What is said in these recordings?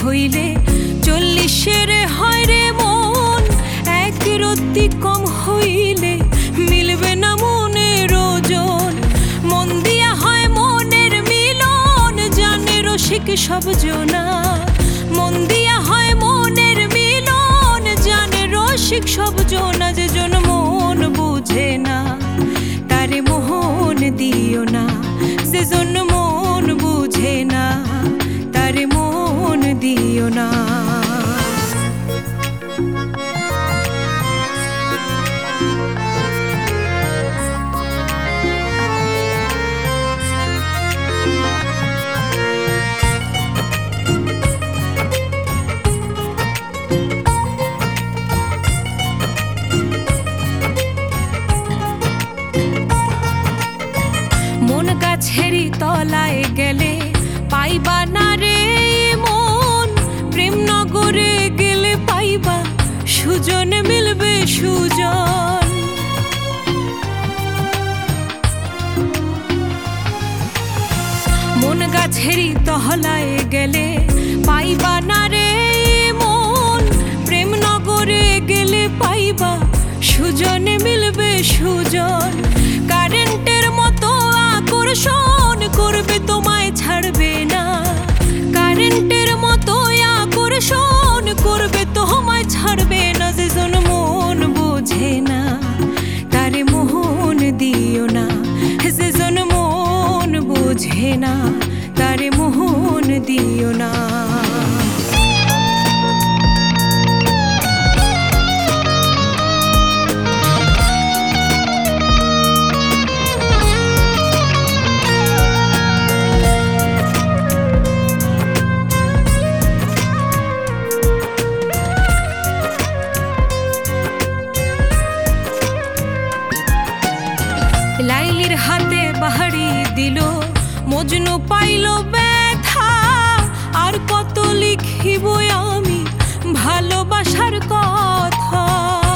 হইলে 40-এর হয় রে মন। এক রত্তি কম হইলে মিলবে না মনের ওজন। মন দিয়া হয় মনের মিলন, জানে রসিক সব জনা। মন দিয়া হয় মনের মিলন, জানে রসিক সব জনা। যে জন মন বুঝে না তারে মোহন দিও না। যে জন মন বুঝে না তারে মন দিও না। মন গাছেরই তলায় গেলে পাইবা না রে মন। প্রেম নগরে গেলে পাইবা সুজন, মিলবে সুজন। মন গাছেরই তলায় গেলে পাইবা না রে মন। প্রেম নগরে গেলে পাইবা সুজন, মিলবে সুজন। কারেন্টের মতো আকর্ষণ করবে তোমায় ছাড়বে না। কারেন্টের মতো আকর্ষণ করবে তোমায় ছাড়বে না। যে জন মন বোঝে না তারে মোহন দিও না। যে জন মন বোঝে না তারে মোহন দিও না। লাইলির হাতে বাহারি দিল, মজনু পাইল ব্যথা। আর কত লিখিব আমি ভালোবাসার কথা।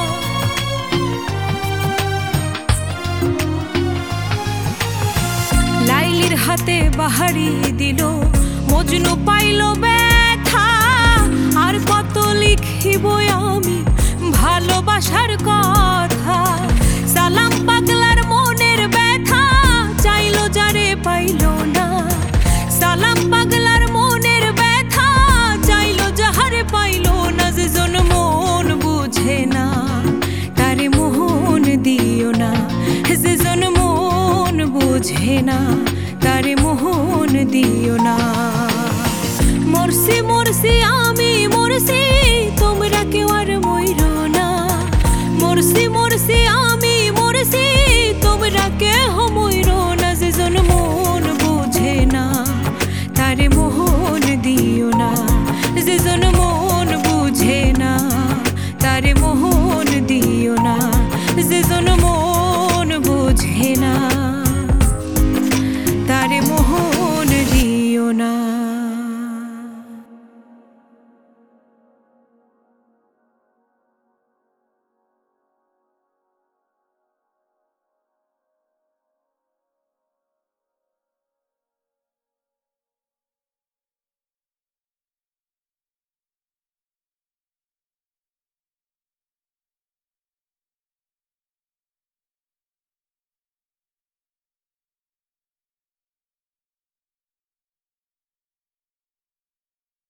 লাইলির হাতে বাহারি দিল, মজনু পাইল ব্যথা। আর কত লিখিব আমি ভালোবাসার কথা। সালাম পাগলার মনের ব্যথা, চাইলো যারে পাইল না। সালাম পাগলার মনের ব্যথা, চাইলো যাহারে পাইল না। যে জন মন বুঝে না তারে মোহন দিও না। যে জন মন বুঝে না তারে মোহন দিও না। মরছি মরছি আমি মরছি, তোমরা কেউ আর